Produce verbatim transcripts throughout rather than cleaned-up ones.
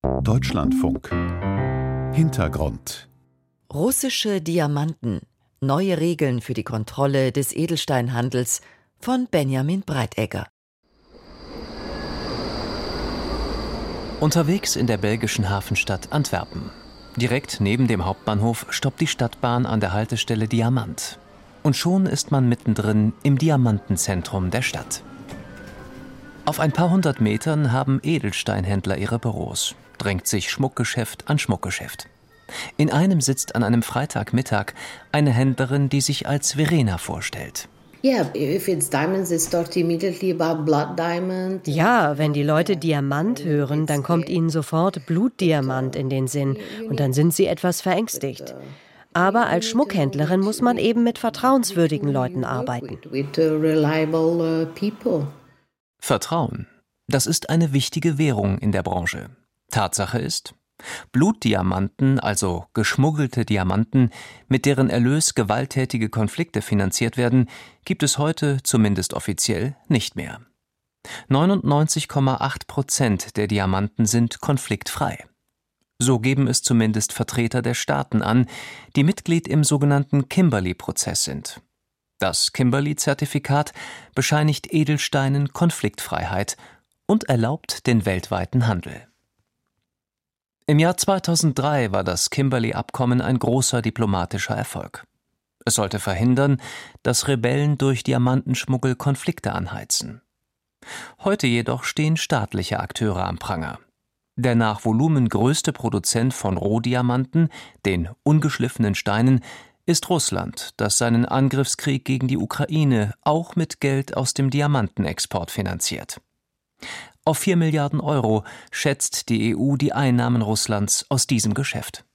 Deutschlandfunk. Hintergrund. Russische Diamanten. Neue Regeln für die Kontrolle des Edelsteinhandels von Benjamin Breitegger. Unterwegs in der belgischen Hafenstadt Antwerpen. Direkt neben dem Hauptbahnhof stoppt die Stadtbahn an der Haltestelle Diamant. Und schon ist man mittendrin im Diamantenzentrum der Stadt. Auf ein paar hundert Metern haben Edelsteinhändler ihre Büros. Drängt sich Schmuckgeschäft an Schmuckgeschäft. In einem sitzt an einem Freitagmittag eine Händlerin, die sich als Verena vorstellt. Ja, wenn die Leute Diamant hören, dann kommt ihnen sofort Blutdiamant in den Sinn und dann sind sie etwas verängstigt. Aber als Schmuckhändlerin muss man eben mit vertrauenswürdigen Leuten arbeiten. Vertrauen, das ist eine wichtige Währung in der Branche. Tatsache ist, Blutdiamanten, also geschmuggelte Diamanten, mit deren Erlös gewalttätige Konflikte finanziert werden, gibt es heute, zumindest offiziell, nicht mehr. neunundneunzig Komma acht Prozent der Diamanten sind konfliktfrei. So geben es zumindest Vertreter der Staaten an, die Mitglied im sogenannten Kimberley-Prozess sind. Das Kimberley-Zertifikat bescheinigt Edelsteinen Konfliktfreiheit und erlaubt den weltweiten Handel. Im Jahr zweitausenddrei war das Kimberley-Abkommen ein großer diplomatischer Erfolg. Es sollte verhindern, dass Rebellen durch Diamantenschmuggel Konflikte anheizen. Heute jedoch stehen staatliche Akteure am Pranger. Der nach Volumen größte Produzent von Rohdiamanten, den ungeschliffenen Steinen, ist Russland, das seinen Angriffskrieg gegen die Ukraine auch mit Geld aus dem Diamantenexport finanziert. Auf vier Milliarden Euro schätzt die E U die Einnahmen Russlands aus diesem Geschäft.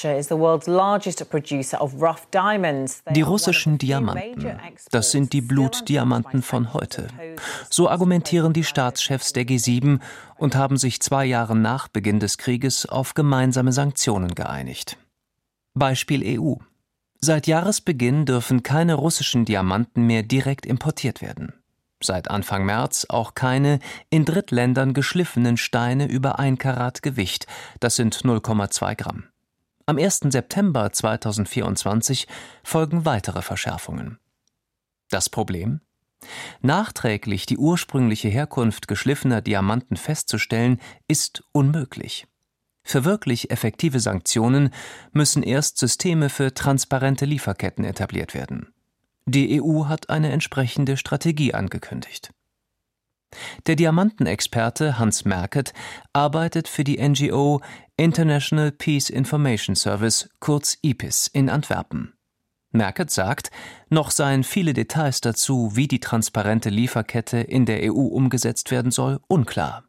Die russischen Diamanten, das sind die Blutdiamanten von heute. So argumentieren die Staatschefs der G sieben und haben sich zwei Jahre nach Beginn des Krieges auf gemeinsame Sanktionen geeinigt. Beispiel E U. Seit Jahresbeginn dürfen keine russischen Diamanten mehr direkt importiert werden. Seit Anfang März auch keine in Drittländern geschliffenen Steine über ein Karat Gewicht, das sind null Komma zwei Gramm. Am ersten September zweitausendvierundzwanzig folgen weitere Verschärfungen. Das Problem? Nachträglich die ursprüngliche Herkunft geschliffener Diamanten festzustellen, ist unmöglich. Für wirklich effektive Sanktionen müssen erst Systeme für transparente Lieferketten etabliert werden. Die E U hat eine entsprechende Strategie angekündigt. Der Diamantenexperte Hans Merket arbeitet für die N G O International Peace Information Service, kurz I P I S, in Antwerpen. Merket sagt, noch seien viele Details dazu, wie die transparente Lieferkette in der E U umgesetzt werden soll, unklar.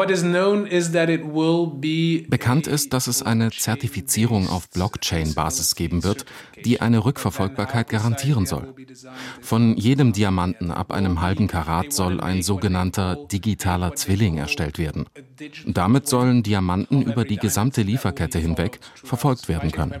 Bekannt ist, dass es eine Zertifizierung auf Blockchain-Basis geben wird, die eine Rückverfolgbarkeit garantieren soll. Von jedem Diamanten ab einem halben Karat soll ein sogenannter digitaler Zwilling erstellt werden. Damit sollen Diamanten über die gesamte Lieferkette hinweg verfolgt werden können.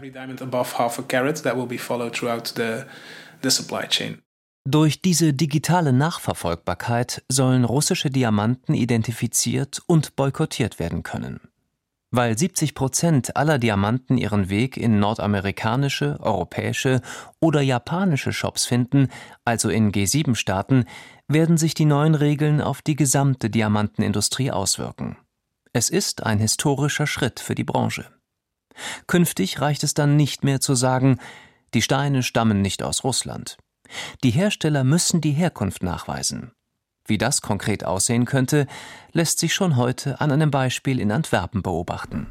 Durch diese digitale Nachverfolgbarkeit sollen russische Diamanten identifiziert und boykottiert werden können. Weil siebzig Prozent aller Diamanten ihren Weg in nordamerikanische, europäische oder japanische Shops finden, also in G sieben Staaten, werden sich die neuen Regeln auf die gesamte Diamantenindustrie auswirken. Es ist ein historischer Schritt für die Branche. Künftig reicht es dann nicht mehr zu sagen, die Steine stammen nicht aus Russland. Die Hersteller müssen die Herkunft nachweisen. Wie das konkret aussehen könnte, lässt sich schon heute an einem Beispiel in Antwerpen beobachten.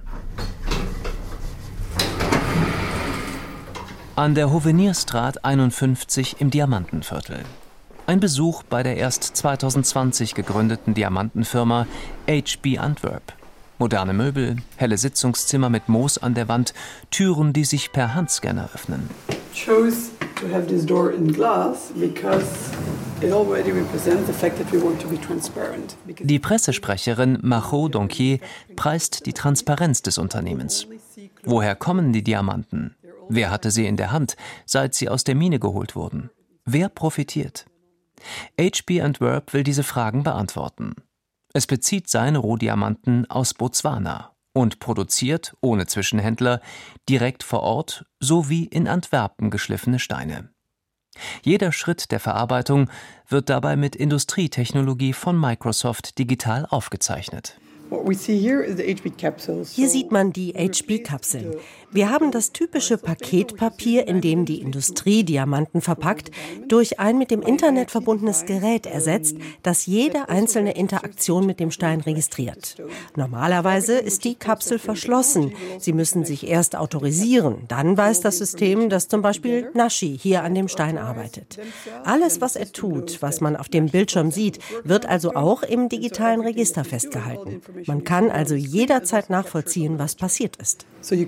An der Hovenierstraat einundfünfzig im Diamantenviertel. Ein Besuch bei der erst zweitausendzwanzig gegründeten Diamantenfirma H B Antwerp. Moderne Möbel, helle Sitzungszimmer mit Moos an der Wand, Türen, die sich per Handscanner öffnen. Chose to have this door in glass because it already represents the fact that we want to be transparent. Die Pressesprecherin Margot Donquier preist die Transparenz des Unternehmens. Woher kommen die Diamanten? Wer hatte sie in der Hand, seit sie aus der Mine geholt wurden? Wer profitiert? H B Antwerp will diese Fragen beantworten. Es bezieht seine Rohdiamanten aus Botswana und produziert, ohne Zwischenhändler, direkt vor Ort sowie in Antwerpen geschliffene Steine. Jeder Schritt der Verarbeitung wird dabei mit Industrietechnologie von Microsoft digital aufgezeichnet. Hier sieht man die H B-Kapseln. Wir haben das typische Paketpapier, in dem die Industrie Diamanten verpackt, durch ein mit dem Internet verbundenes Gerät ersetzt, das jede einzelne Interaktion mit dem Stein registriert. Normalerweise ist die Kapsel verschlossen. Sie müssen sich erst autorisieren. Dann weiß das System, dass zum Beispiel Nashi hier an dem Stein arbeitet. Alles, was er tut, was man auf dem Bildschirm sieht, wird also auch im digitalen Register festgehalten. Man kann also jederzeit nachvollziehen, was passiert ist.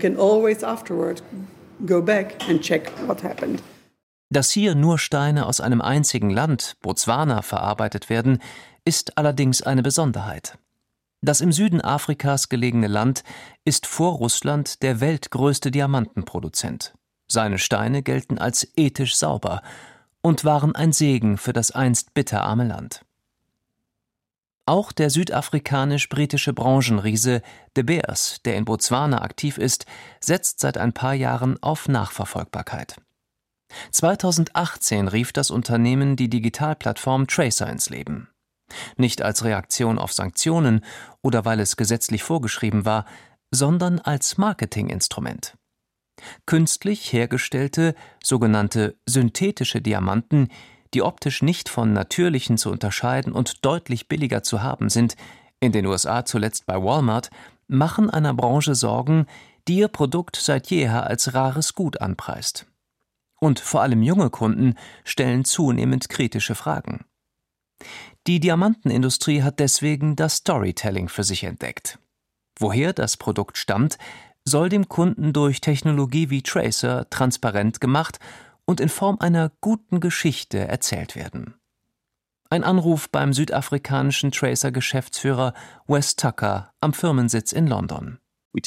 Dass hier nur Steine aus einem einzigen Land, Botswana, verarbeitet werden, ist allerdings eine Besonderheit. Das im Süden Afrikas gelegene Land ist vor Russland der weltgrößte Diamantenproduzent. Seine Steine gelten als ethisch sauber und waren ein Segen für das einst bitterarme Land. Auch der südafrikanisch-britische Branchenriese De Beers, der in Botswana aktiv ist, setzt seit ein paar Jahren auf Nachverfolgbarkeit. zweitausendachtzehn rief das Unternehmen die Digitalplattform Tracer ins Leben. Nicht als Reaktion auf Sanktionen oder weil es gesetzlich vorgeschrieben war, sondern als Marketinginstrument. Künstlich hergestellte, sogenannte synthetische Diamanten, die optisch nicht von natürlichen zu unterscheiden und deutlich billiger zu haben sind, in den U S A zuletzt bei Walmart, machen einer Branche Sorgen, die ihr Produkt seit jeher als rares Gut anpreist. Und vor allem junge Kunden stellen zunehmend kritische Fragen. Die Diamantenindustrie hat deswegen das Storytelling für sich entdeckt. Woher das Produkt stammt, soll dem Kunden durch Technologie wie Tracer transparent gemacht und in Form einer guten Geschichte erzählt werden. Ein Anruf beim südafrikanischen Tracer-Geschäftsführer Wes Tucker am Firmensitz in London.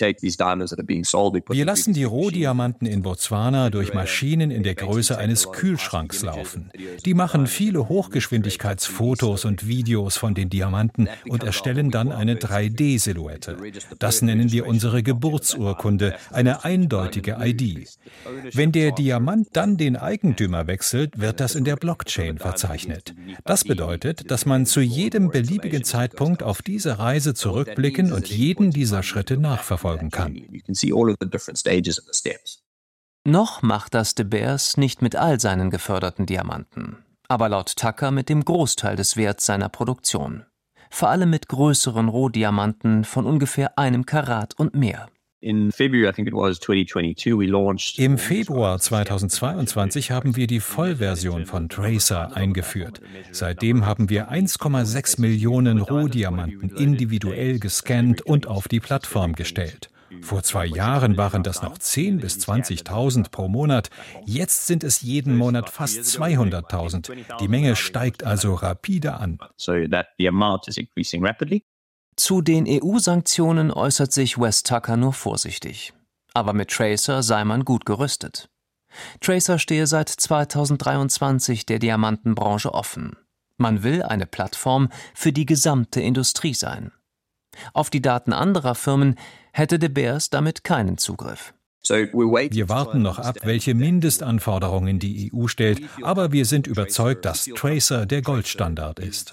Wir lassen die Rohdiamanten in Botswana durch Maschinen in der Größe eines Kühlschranks laufen. Die machen viele Hochgeschwindigkeitsfotos und Videos von den Diamanten und erstellen dann eine drei D Silhouette. Das nennen wir unsere Geburtsurkunde, eine eindeutige I D. Wenn der Diamant dann den Eigentümer wechselt, wird das in der Blockchain verzeichnet. Das bedeutet, dass man zu jedem beliebigen Zeitpunkt auf diese Reise zurückblicken und jeden dieser Schritte nachverfolgen kann. Noch macht das De Beers nicht mit all seinen geförderten Diamanten, aber laut Tucker mit dem Großteil des Werts seiner Produktion. Vor allem mit größeren Rohdiamanten von ungefähr einem Karat und mehr. Im Februar zweitausendzweiundzwanzig haben wir die Vollversion von Tracer eingeführt. Seitdem haben wir eins Komma sechs Millionen Rohdiamanten individuell gescannt und auf die Plattform gestellt. Vor zwei Jahren waren das noch zehntausend bis zwanzigtausend pro Monat. Jetzt sind es jeden Monat fast zweihunderttausend. Die Menge steigt also rapide an. Zu den E U-Sanktionen äußert sich Wes Tucker nur vorsichtig. Aber mit Tracer sei man gut gerüstet. Tracer stehe seit zweitausenddreiundzwanzig der Diamantenbranche offen. Man will eine Plattform für die gesamte Industrie sein. Auf die Daten anderer Firmen hätte De Beers damit keinen Zugriff. Wir warten noch ab, welche Mindestanforderungen die E U stellt, aber wir sind überzeugt, dass Tracer der Goldstandard ist.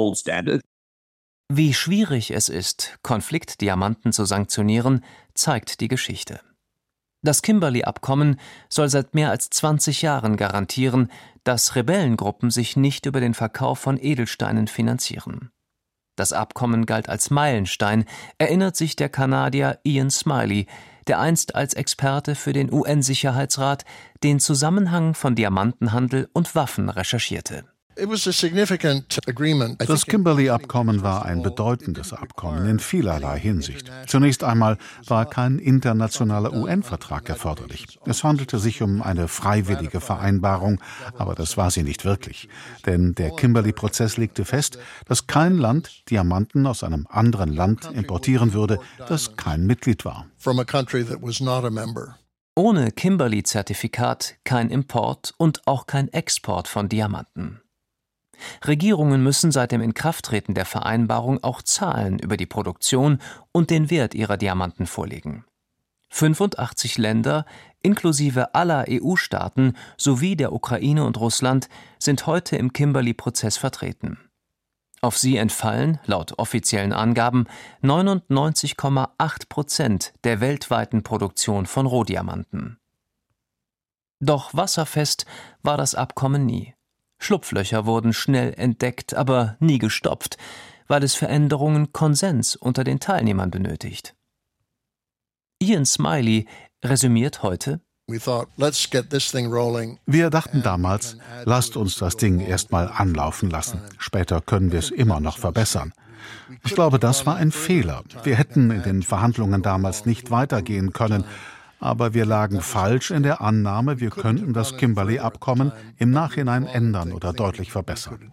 Wie schwierig es ist, Konfliktdiamanten zu sanktionieren, zeigt die Geschichte. Das Kimberley-Abkommen soll seit mehr als zwanzig Jahren garantieren, dass Rebellengruppen sich nicht über den Verkauf von Edelsteinen finanzieren. Das Abkommen galt als Meilenstein, erinnert sich der Kanadier Ian Smiley, der einst als Experte für den U N-Sicherheitsrat den Zusammenhang von Diamantenhandel und Waffen recherchierte. Das Kimberley-Abkommen war ein bedeutendes Abkommen in vielerlei Hinsicht. Zunächst einmal war kein internationaler U N-Vertrag erforderlich. Es handelte sich um eine freiwillige Vereinbarung, aber das war sie nicht wirklich. Denn der Kimberley-Prozess legte fest, dass kein Land Diamanten aus einem anderen Land importieren würde, das kein Mitglied war. Ohne Kimberley-Zertifikat kein Import und auch kein Export von Diamanten. Regierungen müssen seit dem Inkrafttreten der Vereinbarung auch Zahlen über die Produktion und den Wert ihrer Diamanten vorlegen. fünfundachtzig Länder, inklusive aller E U-Staaten sowie der Ukraine und Russland, sind heute im Kimberley-Prozess vertreten. Auf sie entfallen, laut offiziellen Angaben, neunundneunzig Komma acht Prozent der weltweiten Produktion von Rohdiamanten. Doch wasserfest war das Abkommen nie. Schlupflöcher wurden schnell entdeckt, aber nie gestopft, weil es für Änderungen Konsens unter den Teilnehmern benötigt. Ian Smiley resümiert heute: Wir dachten damals, lasst uns das Ding erstmal anlaufen lassen. Später können wir es immer noch verbessern. Ich glaube, das war ein Fehler. Wir hätten in den Verhandlungen damals nicht weitergehen können. Aber wir lagen falsch in der Annahme, wir könnten das Kimberley-Abkommen im Nachhinein ändern oder deutlich verbessern.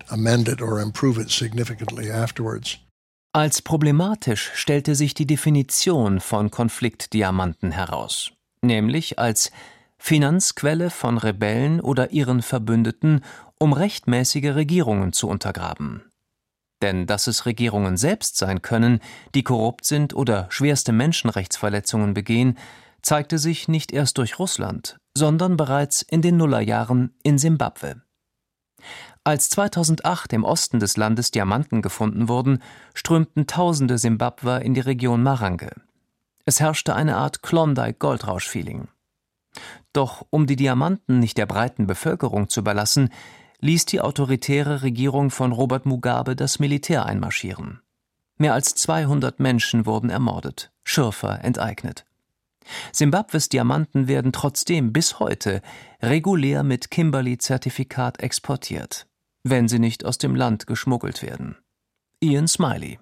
Als problematisch stellte sich die Definition von Konfliktdiamanten heraus, nämlich als Finanzquelle von Rebellen oder ihren Verbündeten, um rechtmäßige Regierungen zu untergraben. Denn dass es Regierungen selbst sein können, die korrupt sind oder schwerste Menschenrechtsverletzungen begehen, zeigte sich nicht erst durch Russland, sondern bereits in den Nullerjahren in Simbabwe. Als zweitausendacht im Osten des Landes Diamanten gefunden wurden, strömten tausende Simbabwer in die Region Marange. Es herrschte eine Art Klondike-Goldrausch-Feeling. Doch um die Diamanten nicht der breiten Bevölkerung zu überlassen, ließ die autoritäre Regierung von Robert Mugabe das Militär einmarschieren. Mehr als zweihundert Menschen wurden ermordet, Schürfer enteignet. Simbabwes Diamanten werden trotzdem bis heute regulär mit Kimberley-Zertifikat exportiert, wenn sie nicht aus dem Land geschmuggelt werden. Ian Smiley.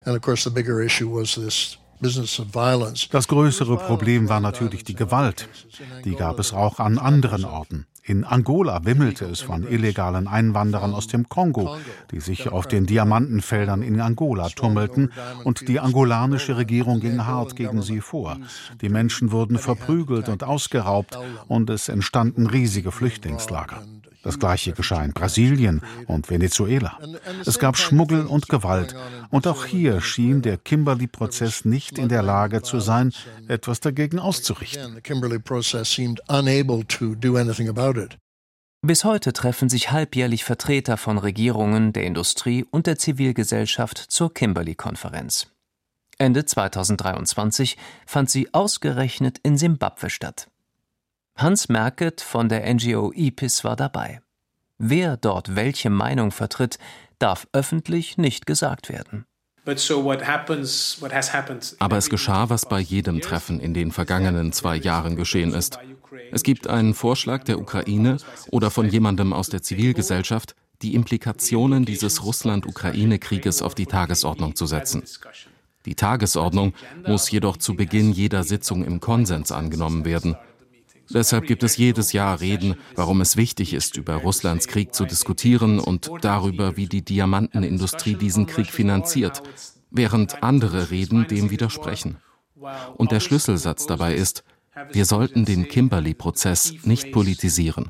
Das größere Problem war natürlich die Gewalt. Die gab es auch an anderen Orten. In Angola wimmelte es von illegalen Einwanderern aus dem Kongo, die sich auf den Diamantenfeldern in Angola tummelten, und die angolanische Regierung ging hart gegen sie vor. Die Menschen wurden verprügelt und ausgeraubt, und es entstanden riesige Flüchtlingslager. Das Gleiche geschah in Brasilien und Venezuela. Es gab Schmuggel und Gewalt, und auch hier schien der Kimberley-Prozess nicht in der Lage zu sein, etwas dagegen auszurichten. Bis heute treffen sich halbjährlich Vertreter von Regierungen, der Industrie und der Zivilgesellschaft zur Kimberley-Konferenz. Ende zweitausenddreiundzwanzig fand sie ausgerechnet in Simbabwe statt. Hans Merket von der N G O I P I S war dabei. Wer dort welche Meinung vertritt, darf öffentlich nicht gesagt werden. Aber es geschah, was bei jedem Treffen in den vergangenen zwei Jahren geschehen ist. Es gibt einen Vorschlag der Ukraine oder von jemandem aus der Zivilgesellschaft, die Implikationen dieses Russland-Ukraine-Krieges auf die Tagesordnung zu setzen. Die Tagesordnung muss jedoch zu Beginn jeder Sitzung im Konsens angenommen werden. Deshalb gibt es jedes Jahr Reden, warum es wichtig ist, über Russlands Krieg zu diskutieren und darüber, wie die Diamantenindustrie diesen Krieg finanziert, während andere Reden dem widersprechen. Und der Schlüsselsatz dabei ist: Wir sollten den Kimberley-Prozess nicht politisieren.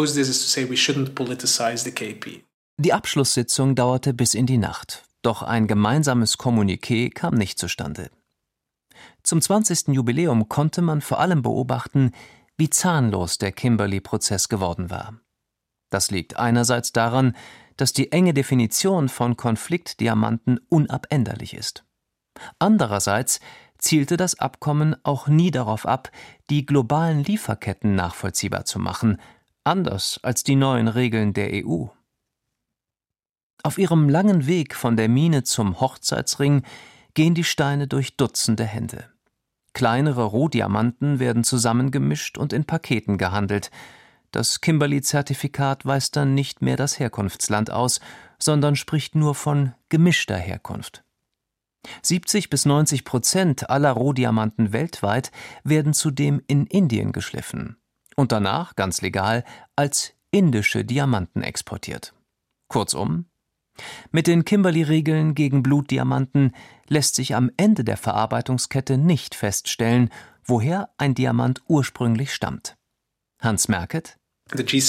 Die Abschlusssitzung dauerte bis in die Nacht, doch ein gemeinsames Kommuniqué kam nicht zustande. Zum zwanzigsten Jubiläum konnte man vor allem beobachten, wie zahnlos der Kimberley-Prozess geworden war. Das liegt einerseits daran, dass die enge Definition von Konfliktdiamanten unabänderlich ist. Andererseits zielte das Abkommen auch nie darauf ab, die globalen Lieferketten nachvollziehbar zu machen, anders als die neuen Regeln der E U. Auf ihrem langen Weg von der Mine zum Hochzeitsring gehen die Steine durch Dutzende Hände. Kleinere Rohdiamanten werden zusammengemischt und in Paketen gehandelt. Das Kimberley-Zertifikat weist dann nicht mehr das Herkunftsland aus, sondern spricht nur von gemischter Herkunft. siebzig bis neunzig Prozent aller Rohdiamanten weltweit werden zudem in Indien geschliffen und danach, ganz legal, als indische Diamanten exportiert. Kurzum, mit den Kimberley-Regeln gegen Blutdiamanten lässt sich am Ende der Verarbeitungskette nicht feststellen, woher ein Diamant ursprünglich stammt. Hans Merket: Den G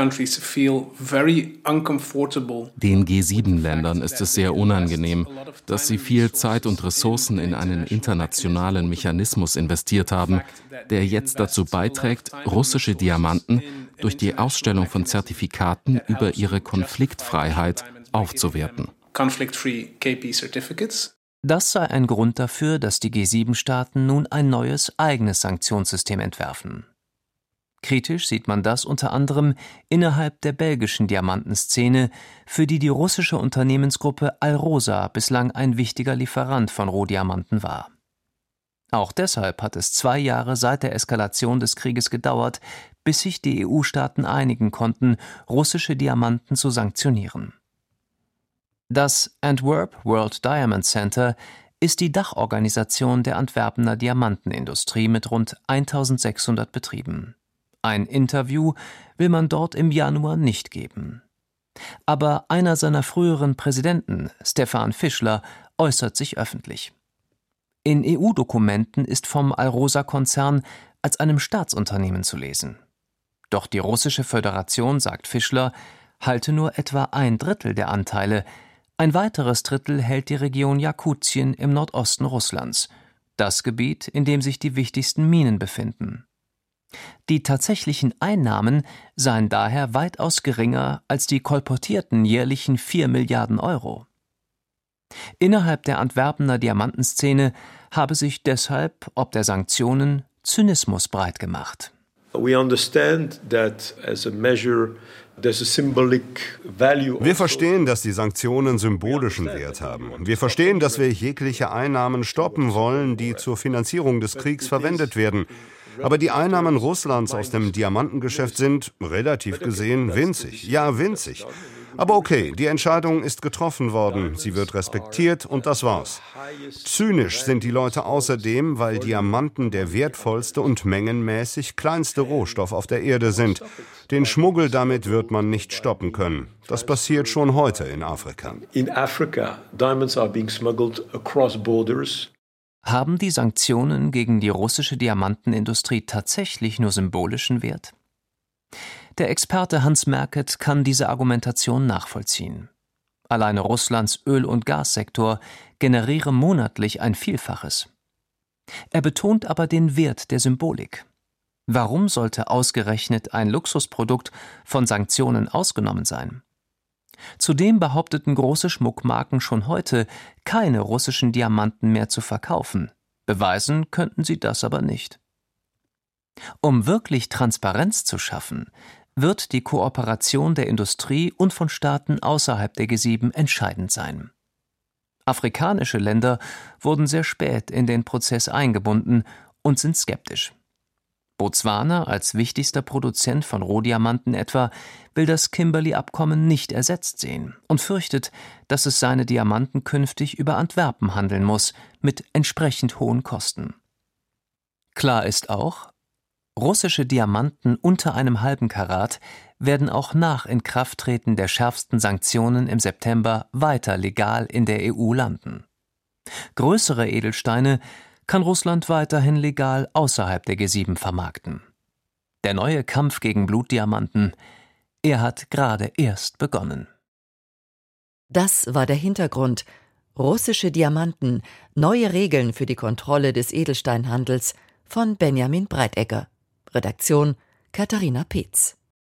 sieben Ländern ist es sehr unangenehm, dass sie viel Zeit und Ressourcen in einen internationalen Mechanismus investiert haben, der jetzt dazu beiträgt, russische Diamanten durch die Ausstellung von Zertifikaten über ihre Konfliktfreiheit aufzuwerten. Das sei ein Grund dafür, dass die G sieben Staaten nun ein neues eigenes Sanktionssystem entwerfen. Kritisch sieht man das unter anderem innerhalb der belgischen Diamantenszene, für die die russische Unternehmensgruppe Alrosa bislang ein wichtiger Lieferant von Rohdiamanten war. Auch deshalb hat es zwei Jahre seit der Eskalation des Krieges gedauert, bis sich die E U-Staaten einigen konnten, russische Diamanten zu sanktionieren. Das Antwerp World Diamond Center ist die Dachorganisation der Antwerpener Diamantenindustrie mit rund eintausendsechshundert Betrieben. Ein Interview will man dort im Januar nicht geben. Aber einer seiner früheren Präsidenten, Stefan Fischler, äußert sich öffentlich. In E U-Dokumenten ist vom Alrosa-Konzern als einem Staatsunternehmen zu lesen. Doch die russische Föderation, sagt Fischler, halte nur etwa ein Drittel der Anteile. Ein weiteres Drittel hält die Region Jakutien im Nordosten Russlands, das Gebiet, in dem sich die wichtigsten Minen befinden. Die tatsächlichen Einnahmen seien daher weitaus geringer als die kolportierten jährlichen vier Milliarden Euro. Innerhalb der Antwerpener Diamantenszene habe sich deshalb, ob der Sanktionen, Zynismus breit gemacht. Wir verstehen, dass die Sanktionen symbolischen Wert haben. Wir verstehen, dass wir jegliche Einnahmen stoppen wollen, die zur Finanzierung des Kriegs verwendet werden. Aber die Einnahmen Russlands aus dem Diamantengeschäft sind, relativ gesehen, winzig. Ja, winzig. Aber okay, die Entscheidung ist getroffen worden, sie wird respektiert und das war's. Zynisch sind die Leute außerdem, weil Diamanten der wertvollste und mengenmäßig kleinste Rohstoff auf der Erde sind. Den Schmuggel damit wird man nicht stoppen können. Das passiert schon heute in Afrika. In Africa, diamonds are being smuggled across borders. Haben die Sanktionen gegen die russische Diamantenindustrie tatsächlich nur symbolischen Wert? Der Experte Hans Merket kann diese Argumentation nachvollziehen. Alleine Russlands Öl- und Gassektor generiere monatlich ein Vielfaches. Er betont aber den Wert der Symbolik. Warum sollte ausgerechnet ein Luxusprodukt von Sanktionen ausgenommen sein? Zudem behaupteten große Schmuckmarken schon heute, keine russischen Diamanten mehr zu verkaufen. Beweisen könnten sie das aber nicht. Um wirklich Transparenz zu schaffen, wird die Kooperation der Industrie und von Staaten außerhalb der G sieben entscheidend sein. Afrikanische Länder wurden sehr spät in den Prozess eingebunden und sind skeptisch. Botswana als wichtigster Produzent von Rohdiamanten etwa will das Kimberley-Abkommen nicht ersetzt sehen und fürchtet, dass es seine Diamanten künftig über Antwerpen handeln muss, mit entsprechend hohen Kosten. Klar ist auch, russische Diamanten unter einem halben Karat werden auch nach Inkrafttreten der schärfsten Sanktionen im September weiter legal in der E U landen. Größere Edelsteine kann Russland weiterhin legal außerhalb der G sieben vermarkten. Der neue Kampf gegen Blutdiamanten, er hat gerade erst begonnen. Das war der Hintergrund. Russische Diamanten, neue Regeln für die Kontrolle des Edelsteinhandels von Benjamin Breitegger. Redaktion Katharina Peetz.